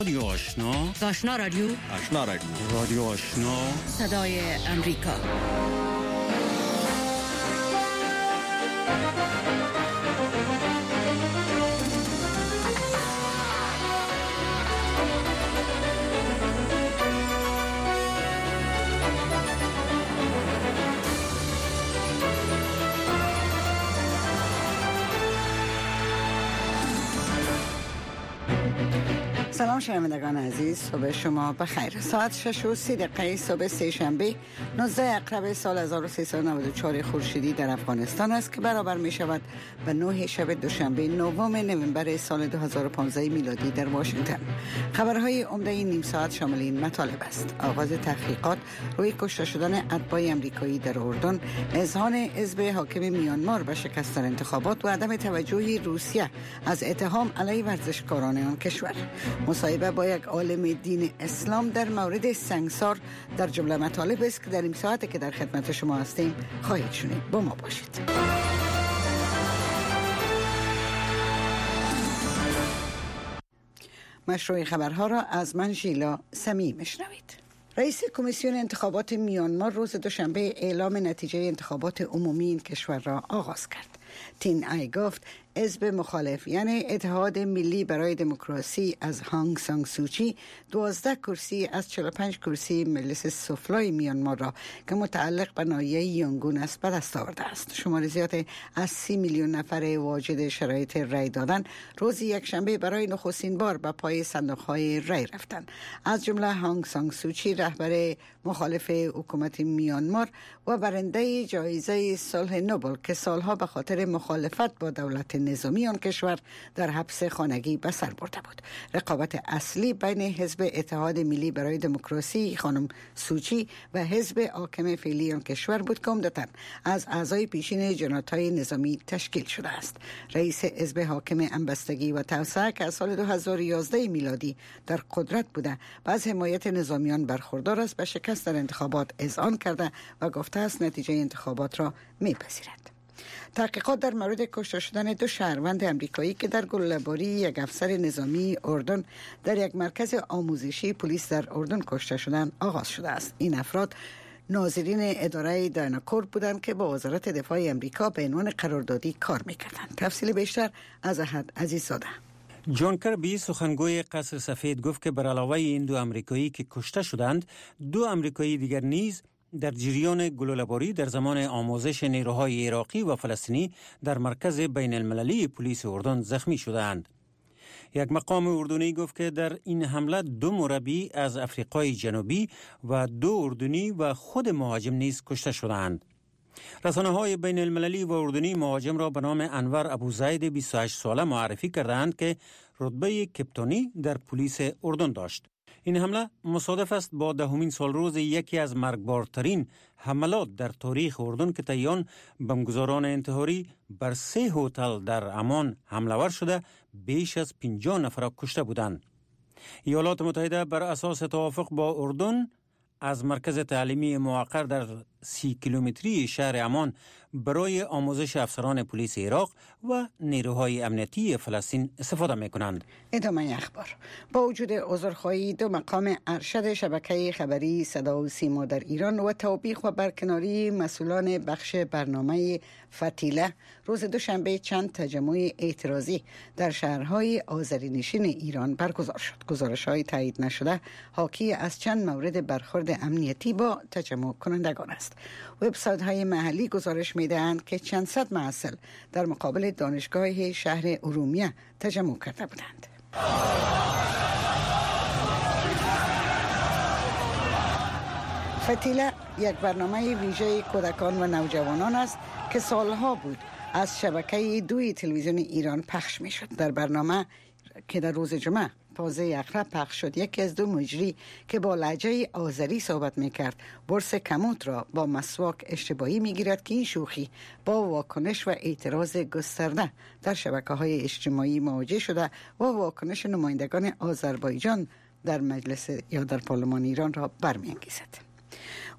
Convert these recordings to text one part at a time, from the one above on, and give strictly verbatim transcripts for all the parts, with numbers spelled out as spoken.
رادیو آشنا، آشنا رادیو، آشنا رادیو، رادیو آشنا، صدای امریکا. سلام شنوندگان عزیز، صبح شما بخیر. ساعت شش و سی دقیقه صبح سه شنبه نوزده اکتبر سال هزار و سیصد و نود و چهار خورشیدی در افغانستان است که برابر می شود به نه شب دوشنبه نهم نوامبر سال دو هزار و پانزده میلادی در واشنگتن. خبرهای عمده این نیم ساعت شامل این مطالب است: آغاز تحقیقات روی کشته شدن اتباع آمریکایی در اردن، اذعان حزب حاکم میانمار به شکست در انتخابات و عدم توجه روسیه از اتهام علیه ورزشکاران آن کشور. مصاحبه با یک عالم دین اسلام در مورد سنگسار در جمله مطالب است که در این ساعتی که در خدمت شما هستیم خواهید شنید. با ما باشید. مشروع خبرها را از من ژیلا سمی میشنوید. رئیس کمیسیون انتخابات میانمار روز دوشنبه اعلام نتیجه انتخابات عمومی این کشور را آغاز کرد. تین ای گفت حزب مخالف یعنی اتحاد ملی برای دموکراسی از هانگ سانگ سوچی دوازده کرسی از چهل و پنج کرسی مجلس سفلای میانمار را که متعلق به ناحیه یانگون است به دست آورده است. شمار زیاد از سی میلیون نفر واجد شرایط رای دادن روز یک شنبه برای نخستین بار به پای صندوق‌های رای رفتند، از جمله هانگ سانگ سوچی رهبر مخالف حکومت میانمار و برنده جایزه صلح نوبل که سالها به خاطر مخالفت با دولت نظامی آن کشور در حبس خانگی به سر برده بود. رقابت اصلی بین حزب اتحاد ملی برای دموکراسی خانم سوچی و حزب حاکم فعلی آن کشور بود که عمدتاً از اعضای پیشین جناح‌های نظامی تشکیل شده است. رئیس حزب حاکم همبستگی و توسعه که از سال دو هزار و یازده میلادی در قدرت بوده و از حمایت نظامیان برخوردار است به شکست در انتخابات اذعان کرده و گفته است نتیجه انتخابات را میپذیرد. تحقیقات در مورد کشته شدن دو شهروند امریکایی که در گلوله‌باری یک افسر نظامی اردن در یک مرکز آموزشی پلیس در اردن کشته شدند آغاز شده است. این افراد ناظرین اداره دایناکور بودند که با وزارت دفاع امریکا به عنوان قراردادی کار می‌کردند. تفصیل بیشتر از احد عزیززاده. جان کربی سخنگوی قصر سفید گفت که بر علاوه این دو امریکایی که کشته شدند، دو امریکایی دیگر نیز در جریان گلوله‌باری در زمان آموزش نیروهای عراقی و فلسطینی در مرکز بین المللی پلیس اردن زخمی شدند. یک مقام اردنی گفت که در این حمله دو مربی از افریقای جنوبی و دو اردنی و خود مهاجم نیز کشته شدند. رسانه‌های بین المللی و اردنی مهاجم را به نام انور ابوزید بیست و هشت ساله معرفی کردند که رتبه کپتانی در پلیس اردن داشت. این حمله مصادف است با دهمین سال روز یکی از مرگبارترین حملات در تاریخ اردن که طی بمبگذاران انتحاری بر سه هتل در عمان حمله ور شده بیش از پنجاه نفر را کشته بودند. ایالات متحده بر اساس توافق با اردن از مرکز تعلیمی موقر در سی کیلومتری شهر عمان برای آموزش افسران پلیس عراق و نیروهای امنیتی فلسطین استفاده می‌کنند. ادامه اخبار. با وجود عذرخواهی دو مقام ارشد شبکه خبری صدا و سیما در ایران و توبیخ و برکناری مسئولان بخش برنامه فتیله روز دوشنبه چند تجمع اعتراضی در شهرهای آذرینشین ایران برگزار شد. گزارش‌های تایید نشده حاکی از چند مورد برخورد امنیتی با تجمع کنندگان است. وبسایت‌های محلی گزارش می‌دهند که چند صد محصل در مقابل دانشگاه شهر ارومیه تجمع کرده بودند. فتیله یک برنامه ویژه کودکان و نوجوانان است که سالها بود از شبکه دوی تلویزیون ایران پخش می‌شد. در برنامه که در روز جمعه پازه اقرب پخش شد، یکی از دو مجری که با لهجه آذری صحبت میکرد برس کموت را با مسواک اشتباهی میگیرد که این شوخی با واکنش و اعتراض گسترده در شبکه‌های اجتماعی مواجه شده و واکنش نمایندگان آذربایجان در مجلس یا در پارلمان ایران را برمی‌انگیزد.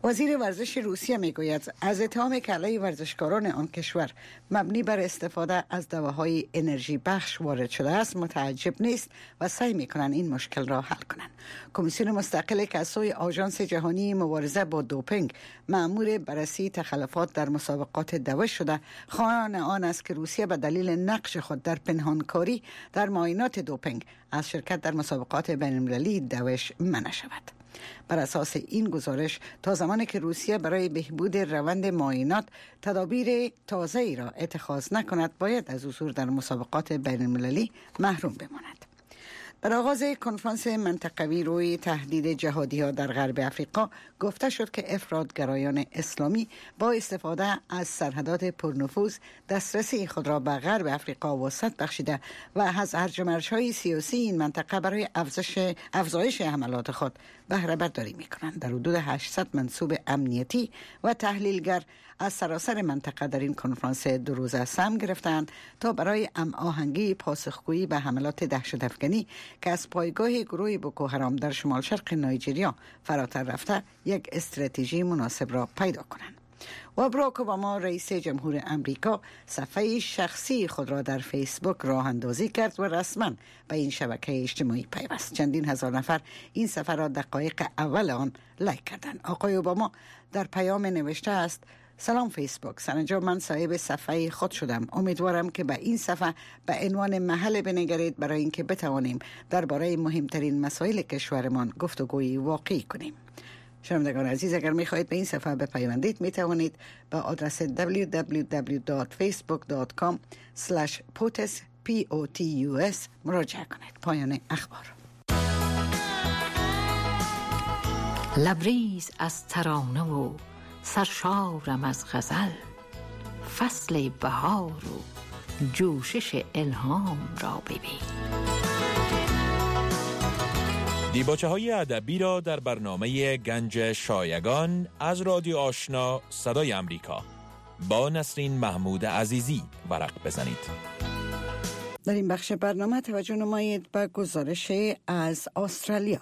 وزیر ورزش روسیه میگوید از اتهام که علیه ورزشکاران آن کشور مبنی بر استفاده از دواهای انرژی بخش وارد شده است متعجب نیست و سعی میکنند این مشکل را حل کنند. کمیسیون مستقل که از سوی آژانس جهانی مبارزه با دوپینگ مأمور بررسی تخلفات در مسابقات دوش شده، خواهان آن است که روسیه به دلیل نقش خود در پنهانکاری در معاینات دوپینگ از شرکت در مسابقات بین‌المللی دوش منع شود. بر اساس این گزارش تا زمانی که روسیه برای بهبود روند معاینات تدابیر تازه‌ای را اتخاذ نکند باید از حضور در مسابقات بین‌المللی محروم بماند. در آغاز کنفرانس منطقوی روی تهدید جهادی ها در غرب افریقا گفته شد که افراطگرایان اسلامی با استفاده از سرحدات پرنفوذ دسترسی خود را به غرب افریقا وسعت بخشیده و از هرج و مرج‌های سیاسی این منطقه برای افزایش افزایش حملات خود بهره برداری می‌کنند. در حدود هشتصد منصوب امنیتی و تحلیلگر از سراسر منطقه در این کنفرانس دو روزه سهم گرفتند تا برای هماهنگی پاسخگویی به حملات دهشت‌افکنی که از پایگاه گروه بوکو حرام در شمال شرق نایجریا فراتر رفته یک استراتژی مناسب را پیدا کنند. و باراک اوباما رئیس جمهور امریکا صفحه شخصی خود را در فیسبوک راه اندازی کرد و رسما به این شبکه اجتماعی پیوست. چندین هزار نفر این صفحه را دقایق اول آن لایک کردند. آقای اوباما در پیام نوشته است: سلام فیسبوک، سرانجام من صاحب صفحه خود شدم. امیدوارم که به این صفحه به عنوان محل بنگرید برای اینکه بتوانیم درباره مهمترین مسائل کشورمان گفتگوی واقعی کنیم. شنوندگان عزیز، اگر می‌خواهید به این صفحه بپیوندید می توانید به آدرس دبلیو دبلیو دبلیو دات فیسبوک دات کام اسلش پوتس مراجعه کنید. پایان اخبار. لبریز از ترانه و سرشارم از غزل، فصل بهار و جوشش الهام را ببین. دیباچه های ادبی را در برنامه گنج شایگان از رادیو آشنا صدای امریکا با نسرین محمود عزیزی ورق بزنید. در این بخش برنامه توجه نمایید به گزارش از استرالیا.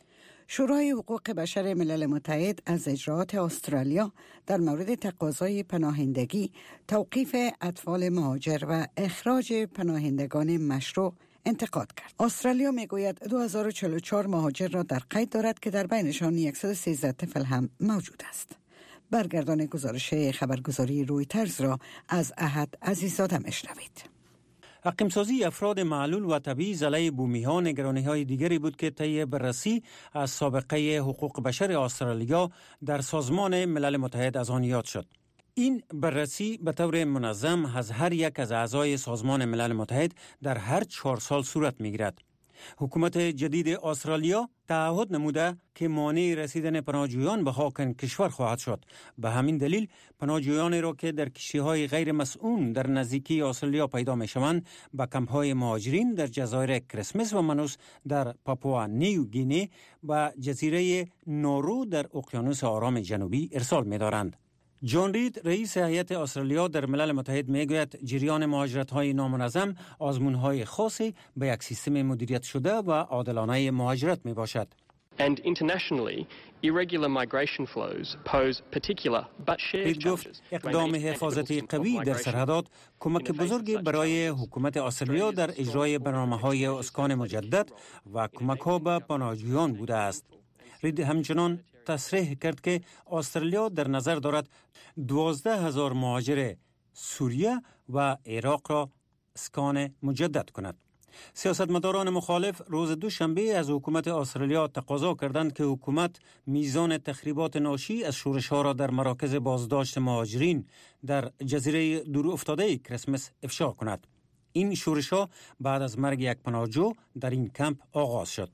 شورای حقوق بشر ملل متحد از اجراءات استرالیا در مورد تقاضای پناهندگی، توقیف اطفال مهاجر و اخراج پناهندگان مشروع انتقاد کرد. استرالیا میگوید دو هزار و چهل و چهار مهاجر را در قید دارد که در بینشان صد و سیزده طفل هم موجود است. برگردان گزارش خبرگزاری رویترز را از احد عزیزاده میشنوید. حقیم‌سازی افراد معلول و طبیعی علیه بومی‌ها نگرانی‌های دیگری بود که طی بررسی از سابقه حقوق بشر استرالیا در سازمان ملل متحد از آن یاد شد. این بررسی به طور منظم از هر یک از اعضای سازمان ملل متحد در هر چهار سال صورت می‌گیرد. حکومت جدید استرالیا تعهد نموده که مانع رسیدن پناهجویان به خاک کشور خواهد شد. به همین دلیل پناهجویانی را که در کشتی‌های غیر مسئول در نزدیکی استرالیا پیدا می‌شوند به کمپ‌های مهاجرین در جزایر کریسمس و منوس در پاپوا نیو گینی و جزیره نورو در اقیانوس آرام جنوبی ارسال می‌دارند. جان رید رئیس هیئت استرالیا در ملل متحد میگوید جریان مهاجرت‌های نامنظم آزمون‌های خاصی به یک سیستم مدیریت شده و عادلانه مهاجرت میباشد. And internationally, irregular migration flows pose particular but shared challenges. اقدام حفاظتی قوی در سرحدات کمک بزرگی برای حکومت استرالیا در اجرای برنامه‌های اسکان مجدد و کمک‌ها به پناهجویان بوده است. رید همچنان تصریح کرد که استرالیا در نظر دارد دوازده هزار مهاجر سوریه و عراق را اسکان مجدد کند. سیاستمداران مخالف روز دوشنبه از حکومت استرالیا تقاضا کردند که حکومت میزان تخریبات ناشی از شورش‌ها را در مراکز بازداشت مهاجرین در جزیره دور افتاده کریسمس افشا کند. این شورش‌ها بعد از مرگ یک پناهجو در این کمپ آغاز شد.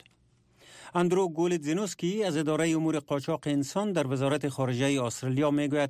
اندرو گولدزینوسکی از اداره امور قاچاق انسان در وزارت خارجه استرالیا میگوید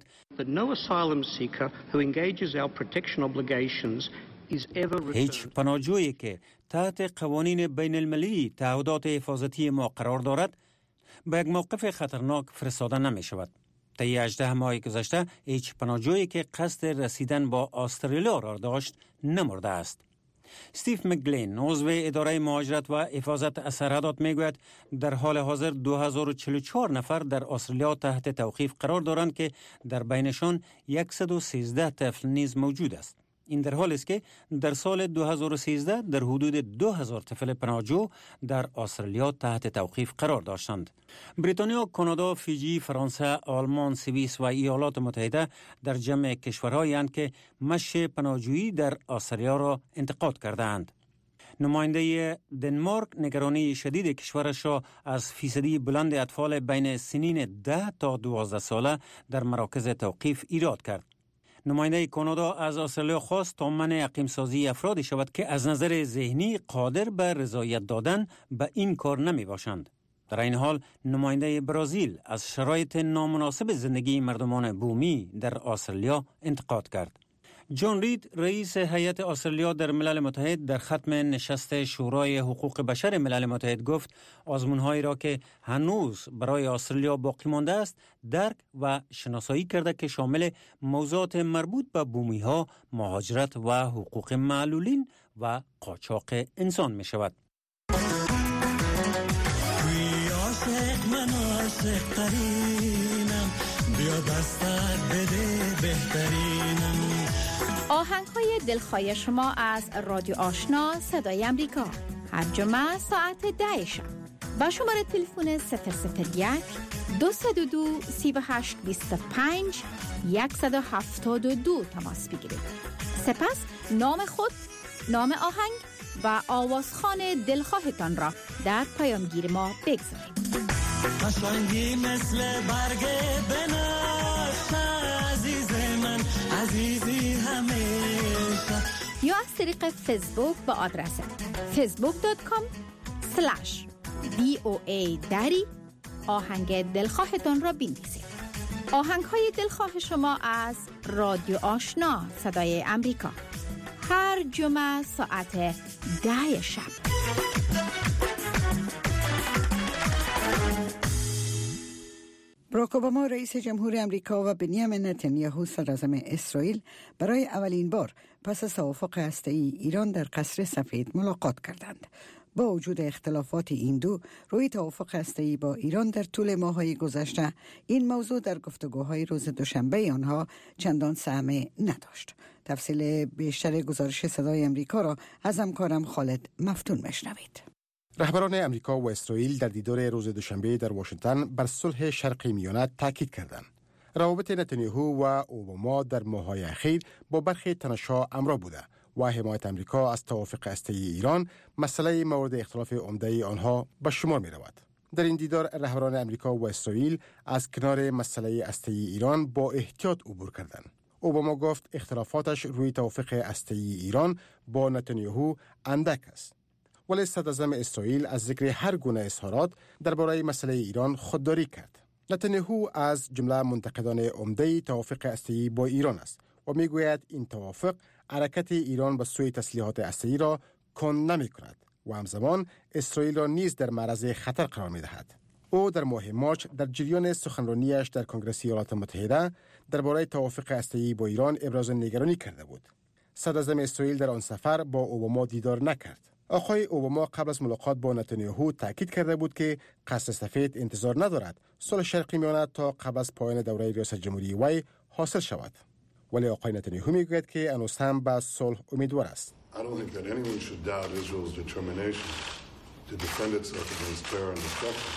هیچ پناهجویی که تحت قوانین بین المللی تعهدات حفاظتی ما قرار دارد به یک موقف خطرناک فرستاده نمی شود. طی هجده ماه گذشته هیچ پناهجویی که قصد رسیدن با استرالیا را داشت نمرده است. استیف مکلین عضو اداره مهاجرت و حفاظت از سرحدات میگوید در حال حاضر دو هزار و چهل و چهار نفر در استرالیا تحت توقیف قرار دارند که در بینشان صد و سیزده طفل نیز موجود است. این در حالی است که در سال دو هزار و سیزده در حدود دو هزار طفل پناهجو در استرالیا تحت توقیف قرار داشتند. بریتانیا، کانادا، فیجی، فرانسه، آلمان، سوئیس و ایالات متحده در جمع کشورهایی اند که مشی پناهجویی در استرالیا را انتقاد کردند. نماینده دنمارک نگرانی شدید کشورش را از فیصدی بلند اطفال بین سنین ده تا دوازده ساله در مراکز توقیف ایراد کرد. نماینده کانادا از استرالیا خواست تا منع اقیم سازی افرادی شود که از نظر ذهنی قادر به رضایت دادن به این کار نمی باشند. در این حال نماینده برزیل از شرایط نامناسب زندگی مردمان بومی در استرالیا انتقاد کرد. جان رید، رئیس هیئت استرالیا در ملل متحد، در ختم نشست شورای حقوق بشر ملل متحد گفت آزمون‌هایی را که هنوز برای استرالیا باقی مانده است درک و شناسایی کرده که شامل موضوعات مربوط به بومی‌ها، مهاجرت و حقوق معلولین و قاچاق انسان می شود. آهنگ‌های دلخواه شما از رادیو آشنا صدای امریکا هر جمعه ساعت ده شب با شماره تلفن صفر صفر یک دو صفر دو سه هشت دو پنج صفر هفت دو تماس بگیرید. سپس نام خود، نام آهنگ و آوازخوان دلخواهتان را در پیامگیر ما بگذارید. قشنگی مثل برگ بنفش عزیز من، عزیزی همیشه. یا از طریق فیسبوک با آدرس فیسبوک دات کام سلش دی او ای دری آهنگ دلخواهتان را بنویسید. آهنگ های دلخواه شما از رادیو آشنا صدای امریکا هر جمعه ساعت ده شب. باراک اوباما رئیس جمهور امریکا و بنیامین نتانیاهو صدراعظم اسرائیل برای اولین بار پس از توافق هسته‌ای ایران در قصر سفید ملاقات کردند. با وجود اختلافات این دو روی توافق هسته‌ای با ایران در طول ماه‌های گذشته، این موضوع در گفتگوهای روز دوشنبه آنها چندان سهمی نداشت. تفصیل بیشتر گزارش صدای امریکا را از همکارم خالد مفتون میشنوید. رهبران امریکا و اسرائیل در دیدار روز دوشنبه در واشنگتن بر صلح شرق میانه تاکید کردند. روابط نتانیاهو و اوباما در ماه‌های اخیر با برخی تنش‌ها همراه بوده و حمایت امریکا از توافق هسته‌ای ایران مسئله مورد اختلاف عمده آنها به شمار می‌رود. در این دیدار رهبران امریکا و اسرائیل از کنار مسئله هسته‌ای ایران با احتیاط عبور کردند. اوباما گفت اختلافاتش روی توافق هسته‌ای ایران با نتانیاهو اندک است. ولی صدراعظم اسرائیل از ذکر هر گونه اظهارات درباره مسئله ایران خودداری کرد. نتانیاهو از جمله منتقدان عمده توافق هسته‌ای با ایران است و میگوید این توافق حرکت ایران به سوی تسلیحات هسته‌ای را کند نمی‌کند و همزمان اسرائیل را نیز در معرض خطر قرار می‌دهد. او در ماه مارچ در جریان سخنرانیش در کنگره ایالات متحده درباره توافق هسته‌ای با ایران ابراز نگرانی کرده بود. صدراعظم اسرائیل در آن سفر با اوباما دیدار نکرد. آقای اوباما قبل از ملاقات با نتانیاهو تاکید کرده بود که قصر سفید انتظار ندارد صلح شرقی میانه تا قبل از پایان دوره ریاست جمهوری وی حاصل شود. ولی آقای نتانیاهو میگوید که هنوز هم به صلح امیدوار است. I don't think that anyone should doubt Israel's determination to defend itself against terror and destruction.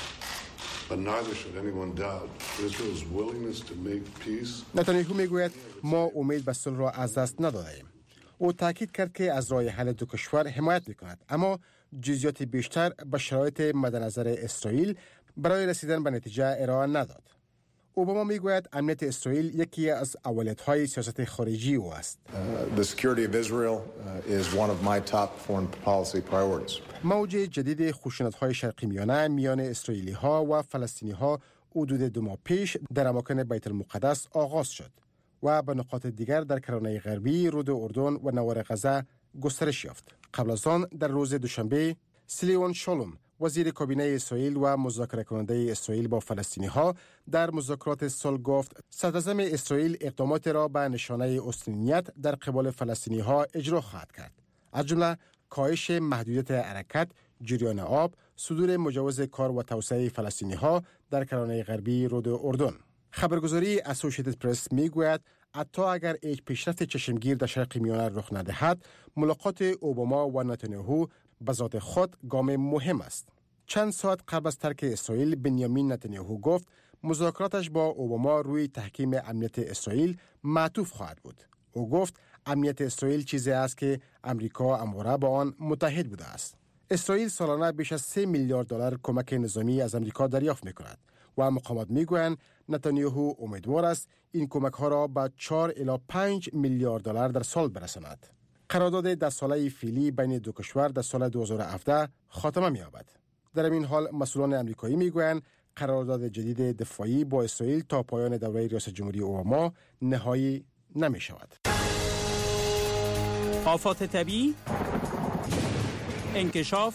But neither should anyone doubt Israel's willingness to make peace. نتانیاهو میگوید ما امید به صلح را از دست ندادیم. او تاکید کرد که از راه حل دو کشور حمایت می‌کند، اما جزئیات بیشتر به شرایط مد نظر اسرائیل برای رسیدن به نتیجه ارائه نداد. اوباما میگوید امنیت اسرائیل یکی از اولویت‌های سیاست خارجی او است. The security of Israel is one of my top foreign policy priorities. موج جدید خشونت‌های شرقی میانه میان اسرائیلی‌ها و فلسطینی‌ها حدود دو ماه پیش در اماکن بیت المقدس آغاز شد و به نقاط دیگر در کرانه غربی، رود اردن و نوار غزه گسترش یافت. قبل از آن در روز دوشنبه سلیوان شالوم وزیر کابینه اسرائیل و مذاکره کننده اسرائیل با فلسطینی‌ها در مذاکرات صلح گفت صدراعظم اسرائیل اقدامات را به نشانه استنینیت در قبال فلسطینی‌ها اجرا خواهد کرد، از جمله کاهش محدودیت حرکت، جریان آب، صدور مجوز کار و توسعه فلسطینی ها در کرانه غربی رود اردن. خبرگزاری اسوسییتد پرس میگوید حتی اگر هیچ پیشرفت چشمگیر در شرق میانه رخ ندهد، ملاقات اوباما و نتانیاهو به ذات خود گام مهم است. چند ساعت قبل از ترک اسرائیل، بنیامین نتانیاهو گفت مذاکراتش با اوباما روی تحکیم امنیت اسرائیل معطوف خواهد بود. او گفت امنیت اسرائیل چیزی است که امریکا همواره با آن متحد بوده است. اسرائیل سالانه بیش از سه میلیارد دلار کمک نظامی از امریکا دریافت می‌کند و مقامات میگویند نتانیاهو امیدوار است این کمک ها را به چهار الی پنج میلیارد دلار در سال برساند. قرارداد ده ساله فعلی بین دو کشور در سال دو هزار و هفده خاتمه می‌یابد. در این حال مسئولان آمریکایی میگویند قرارداد جدید دفاعی با اسرائیل تا پایان دوره ریاست جمهوری اوباما نهایی نمی‌شود. آفات طبیعی، انکشاف،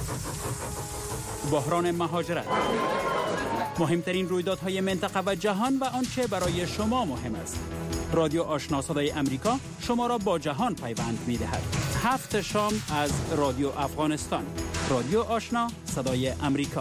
بحران مهاجرت، مهمترین رویدادهای منطقه و جهان و آنچه برای شما مهم است. رادیو آشنا صدای امریکا شما را با جهان پیوند می‌دهد. هفت شام از رادیو افغانستان. رادیو آشنا صدای امریکا.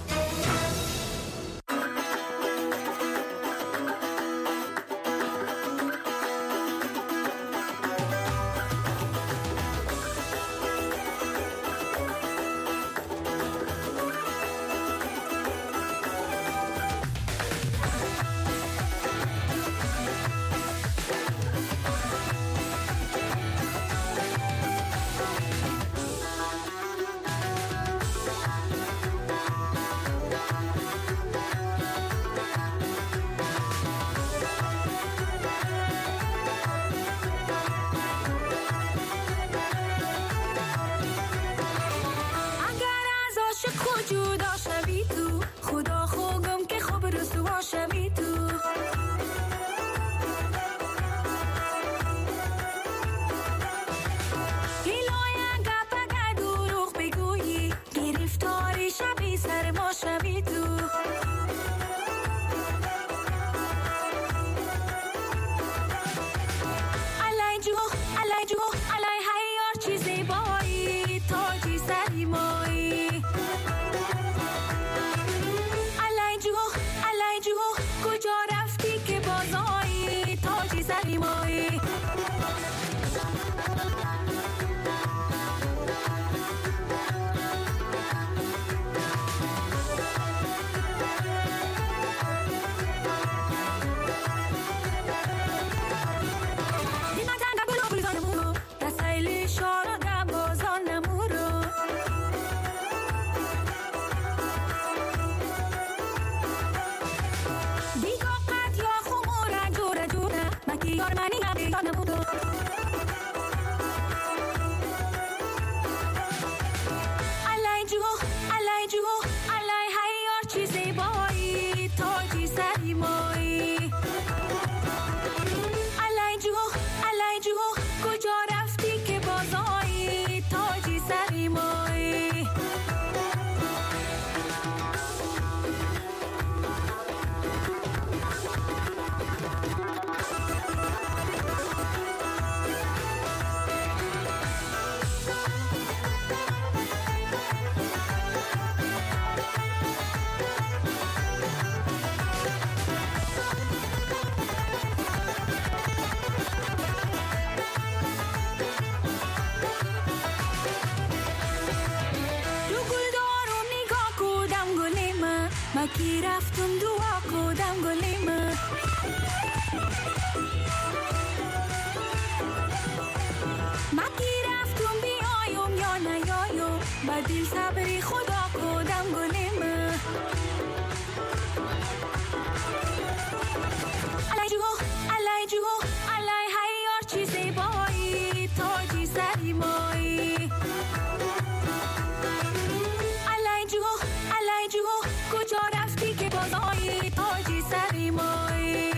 مکی رفتم دعا کدم گلیم مکی رفتم بیایم یا نیایم با دل صبری خدا کدم گلیم علی جو علی جو علی هیار چیزی بایی تاجی سری مایی علی جو علی جو کجا رفتی که بازایی تاجی سری مایی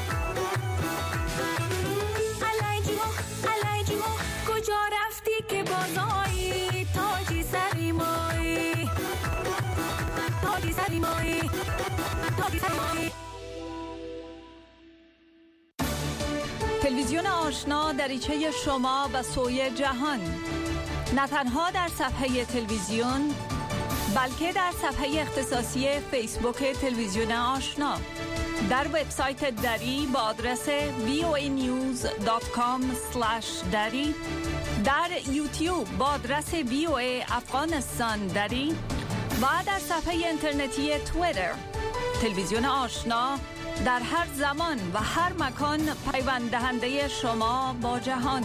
علی جو علی جو کجا رفتی که بازایی تاجی سری مایی تاجی سری مایی تاجی سری مایی تلویزیون آشنا دریچه شما و سوی جهان، نه تنها در صفحه تلویزیون بلکه در صفحه اختصاصی فیسبوک تلویزیون آشنا، در وبسایت دری با آدرس وی او ای نیوز دات کام اسلش دری، در یوتیوب با آدرس وی او ای افغانستان دری و در صفحه اینترنتی توییتر. تلویزیون آشنا در هر زمان و هر مکان پیوند دهنده شما با جهان.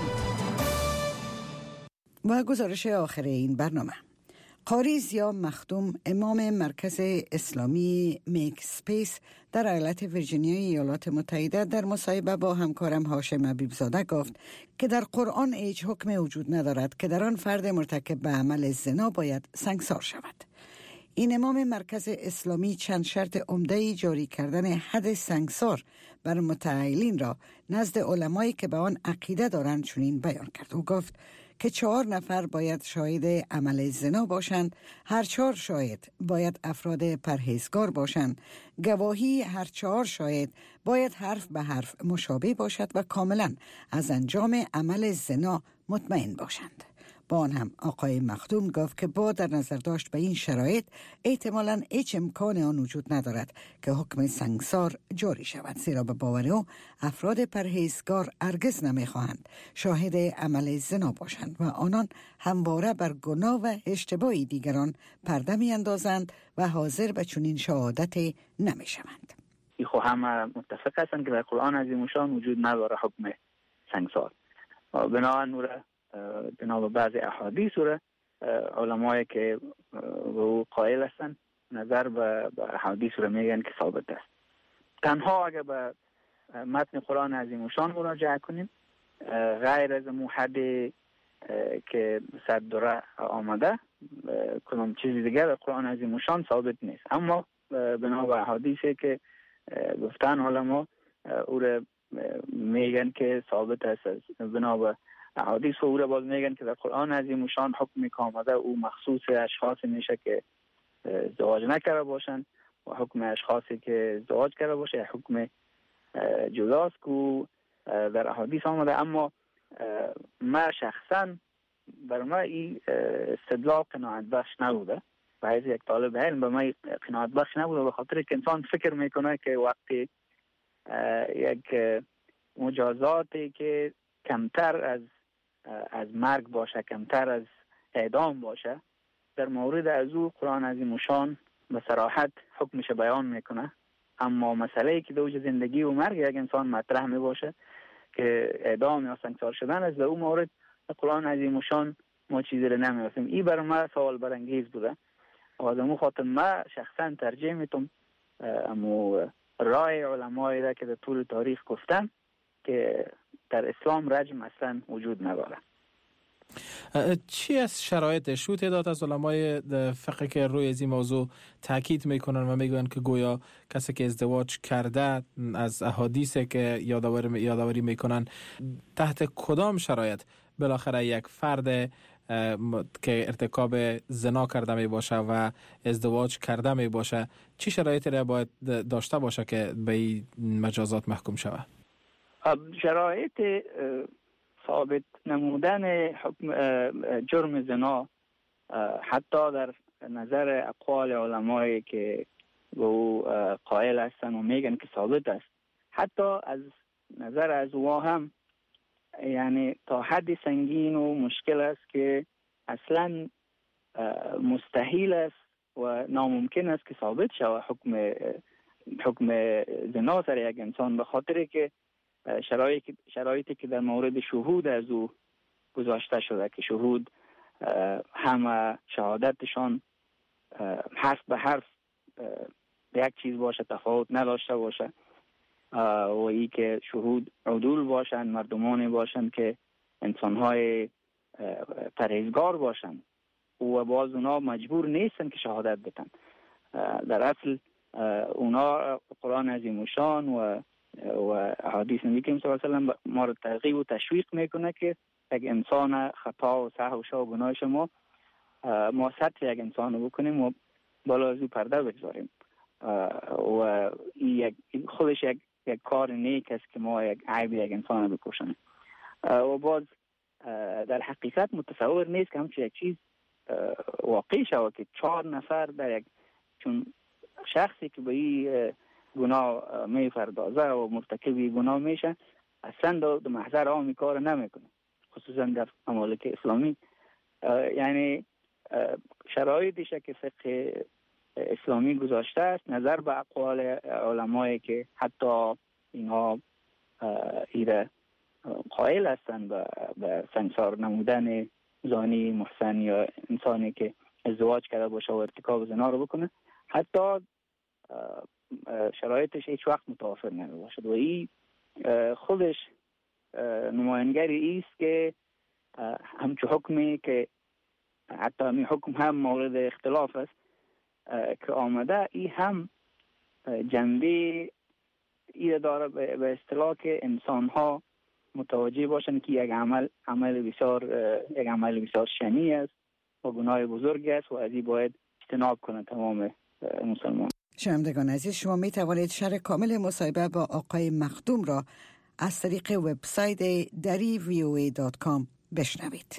و گزارش آخر این برنامه: قاری ضیا مخدوم، امام مرکز اسلامی میک اسپیس در ایالت ویرجینیا ایالات متحده، در مصاحبه با همکارم هاشم حبیبزاده گفت که در قرآن هیچ حکم وجود ندارد که در آن فرد مرتکب به عمل زنا باید سنگسار شود. این امام مرکز اسلامی چند شرط عمده جاری کردن حد سنگسار بر متعالیین را نزد علمایی که به آن عقیده دارند چنین بیان کرد. او گفت که چهار نفر باید شاهد عمل زنا باشند، هر چهار شاهد باید افراد پرهیزگار باشند، گواهی هر چهار شاهد باید حرف به حرف مشابه باشد و کاملا از انجام عمل زنا مطمئن باشند. با آن هم آقای مخدوم گفت که با در نظر داشت به این شرایط احتمالاً هیچ امکان آن وجود ندارد که حکم سنگسار جاری شود، زیرا به باور او افراد پرهیزگار هرگز نمیخواهند شاهد عمل زنا باشند و آنان همواره بر گناه و اشتباه دیگران پرده میاندازند و حاضر به چنین شهادت نمیشوند. خو همه متفق هستند که در قرآن عظیم الشان وجود نداره حکم سنگسار. بنابراین بنا به بعضی احادیث و علمایی که به قائل هستند نظر به احادیث رو میگن که ثابت است. تنها اگر به متن قرآن عظیم الشان مراجعه کنیم، غیر از موحد که صد دوره آمده کدام چیزی دیگر در قرآن عظیم الشان ثابت نیست. اما بنا به احادیثی که گفتن علما او رو میگن که ثابت است. بنا به احادیث او را باز میگن که در قرآن عظیم الشان حکمی که آمده او مخصوص اشخاصی میشه که ازدواج نکرده باشن و حکم اشخاصی که ازدواج کرده باشه حکم جداست که در احادیث آمده. اما ما شخصا بر ما این استدلال قناعت بخش نبوده و از یک طالب علم به ما قناعت بخش نبوده، به خاطر که انسان فکر میکنه که وقتی یک مجازاتی که کمتر از از مرگ باشه، کمتر از اعدام باشه، در مورد از او قرآن عظیم الشان به صراحت حکمش بیان میکنه. اما مسئله که دوج زندگی و مرگ یک انسان مطرح می باشه که اعدام یا سنگسار شدن از در اون مورد قرآن عظیم الشان ما چیزی رو نمی‌رسیم. این بر ما سوال برانگیز بوده و از اون خاطر ما شخصا ترجیح میتونم امو رای علمایی را که در طول تاریخ گفتن که در اسلام رجم اصلا وجود نداره. چی از شرایطش؟ شو تعداد از علمای فقه که روی از این موضوع تاکید میکنن و میگن که گویا کسی که ازدواج کرده از احادیثی که یادآوری یادآوری میکنن تحت کدام شرایط بالاخره یک فرد که ارتکاب زنا کرده می باشه و ازدواج کرده می باشه چی شرایطی را باید داشته باشه که به مجازات محکوم شود؟ شرایط ثابت نمودن حکم جرم زنا حتی در نظر اقوال علمایی که به قائل هستن و میگن که ثابت است، حتی از نظر از او هم یعنی تا حد سنگین و مشکل است که اصلا مستحیل است و ناممکن است که ثابت شود حکم حکم زنا سر یک انسان، به خاطر که شرایطی شرایطی که در مورد شهود از او گذاشته شده که شهود همه شهادتشان حرف به حرف یک چیز باشه، تفاوت نداشته باشه و ای که شهود عدول باشند، مردمانی باشند که انسانهای پرهیزگار باشند و باز اونا مجبور نیستن که شهادت بدن. در اصل اونا قرآن عظیم الشان و و حدیث نبی کریم صلی الله علیه و سلم ما رو ترغیب و تشویق میکنه که یک انسان خطا و سهو و گناهش ما ما سطح یک انسان رو بکنیم و بالا از او پرده بگذاریم و یک خودش یک یک کار نیک است که ما یک عیب یک انسان بکشیم. و باز در حقیقت متصور نیست که همچون یک چیز واقعی شود که چهار نفر در یک چون شخصی که به این گناه می پردازه و مرتکب گناه میشه اصلا در محضر عام کار نمیکنه، خصوصا در ممالک اسلامی. یعنی شرایطی که فقه اسلامی گذاشته است نظر به اقوال علمایی که حتی اینها ایره قائل هستند به سنگسار نمودن زانی محسن یا انسانی که ازدواج کرده باشه و ارتکاب زنا رو بکنه، حتی شرایطش هیچ وقت متوافر نمی باشد. و این خودش نمایانگری است که همچون حکمی که حتی می حکم هم مورد اختلاف است که آمده، این هم جنبه ای داره به اصطلاح که انسان ها متوجه باشند که یک عمل عمل بسیار یک عمل بسیار شنی است و گناه بزرگ است و از این باید اجتناب کنند تمام مسلمان. شنوندگان عزیز، شما می توانید شرح کامل مصاحبه با آقای مخدوم را از طریق وبسایت دری وی او ای دات کام بشنوید.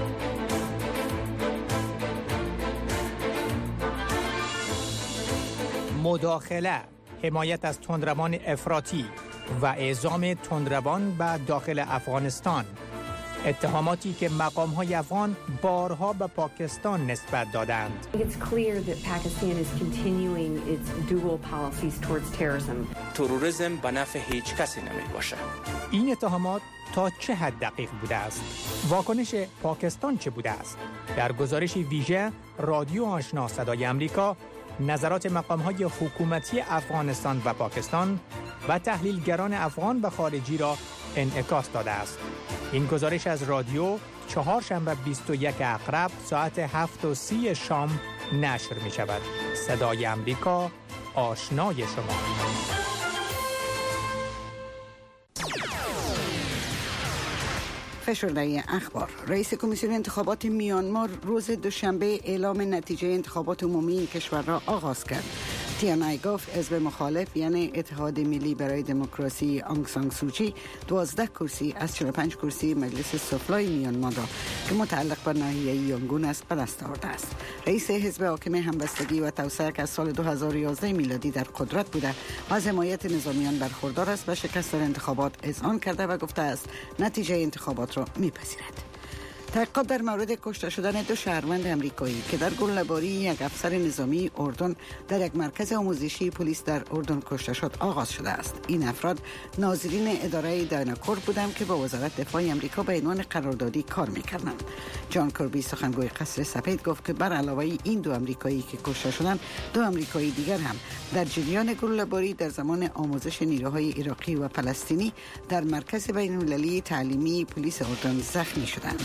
مداخله، حمایت از تندروان افراطی و اعزام تندروان به داخل افغانستان، اتهاماتی که مقام‌های افغان بارها به پاکستان نسبت دادند. It's clear that Pakistan is continuing its dual policies towards terrorism. تروریسم به نفع هیچ کسی نمی باشه. این اتهامات تا چه حد دقیق بوده است؟ واکنش پاکستان چه بوده است؟ در گزارش ویژه رادیو آشنا صدای امریکا نظرات مقام‌های حکومتی افغانستان و پاکستان و تحلیلگران افغان و خارجی را انعکاس داده است. این گزارش از رادیو چهارشنبه بیست و یک اقرب ساعت هفت و سی شام نشر می شود. صدای امریکا، آشنای شما. فشرده اخبار. رئیس کمیسیون انتخابات میانمار روز دوشنبه اعلام نتیجه انتخابات عمومی این کشور را آغاز کرد. تیان ایگاف حزب مخالف یعنی اتحاد ملی برای دموکراسی آنگ سان سوچی دوازده کرسی از چهل و پنج کرسی مجلس سفلای میانمار را که متعلق به ناحیه یانگون است به دست آورده است. رئیس حزب حاکم همبستگی و توسعه که از سال دو هزار و یازده میلادی در قدرت بوده و از حمایت نظامیان برخوردار است و شکست در انتخابات اذعان کرده و گفته است نتیجه انتخابات را میپذیرد. تحقیقات در مورد کشته شدن دو شهروند امریکایی که در گلوله‌باری یک افسر نظامی اردن در یک مرکز آموزشی پلیس در اردن کشته شد آغاز شده است. این افراد ناظرین اداره دایناکور بودند که با وزارت دفاع آمریکا به عنوان قراردادی کار می‌کردند. جان کربی سخنگوی قصر سفید گفت که بر علاوه این دو امریکایی که کشته شدند، دو امریکایی دیگر هم در جریان گلوله‌باری در زمان آموزش نیروهای عراقی و فلسطینی در مرکز بین‌المللی تعلیمی پلیس اردن زخمی شدند.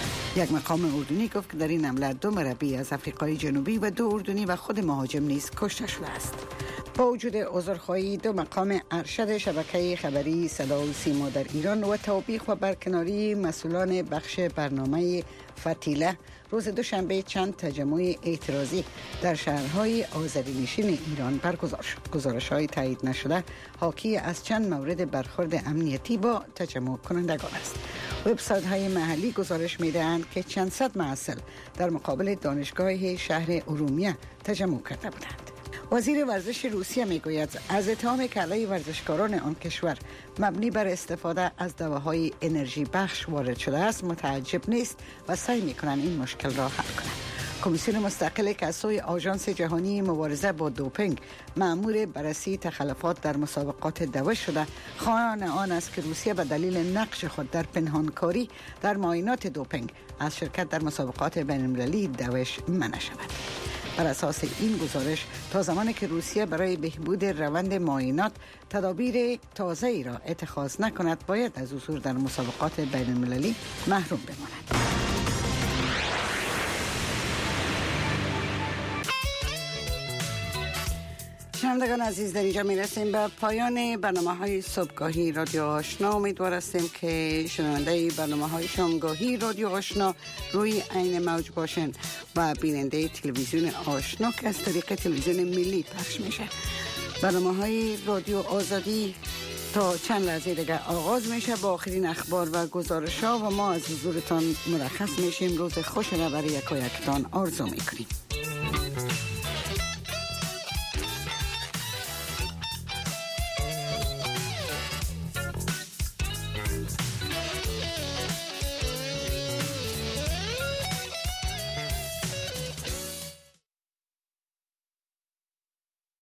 یک مقام اردنی گفت که در این حمله دو مربی از آفریقای جنوبی و دو اردنی و خود مهاجم نیز کشته شده است. با وجود عذرخواهی دو مقام ارشد شبکه خبری صدا و سیما در ایران و توبیخ و برکناری مسئولان بخش برنامه فتیله، روز دوشنبه چند تجمع اعتراضی در شهرهای آذرینشین ایران برگزار شد. گزارش‌های تایید نشده حاکی از چند مورد برخورد امنیتی با تجمع کنندگان است. وبسایت‌های محلی گزارش می‌دهند که چند صد محصل در مقابل دانشگاه شهر ارومیه تجمع کرده بودند. وزیر ورزش روسیه میگوید از اتهام که علیه ورزشکاران آن کشور مبنی بر استفاده از دواهای انرژی بخش وارد شده است متعجب نیست و سعی میکنند این مشکل را حل کنند. کمیسیون مستقل که از سوی آژانس جهانی مبارزه با دوپینگ مأمور بررسی تخلفات در مسابقات دوش شده، خواهان آن است که روسیه به دلیل نقش خود در پنهانکاری در معاینات دوپینگ از شرکت در مسابقات بین‌المللی دوش منع شود. بر اساس این گزارش تا زمانی که روسیه برای بهبود روند معاینات تدابیر تازه‌ای را اتخاذ نکند باید از حضور در مسابقات بین‌المللی محروم بماند. شنوندگان عزیز، در اینجا میرسیم به پایان برنامه های صبحگاهی رادیو آشنا. امیدوار هستیم که شنونده برنامه های شامگاهی رادیو آشنا روی عین موج باشن و بیننده تلویزیون آشنا که از طریق تلویزیون ملی پخش میشه. برنامه‌های رادیو آزادی تا چند لحظه دیگه آغاز میشه با آخرین اخبار و گزارش‌ها و ما از حضورتان مرخص میشیم. روز خوش را برای یکایکتان آرزو میکنیم.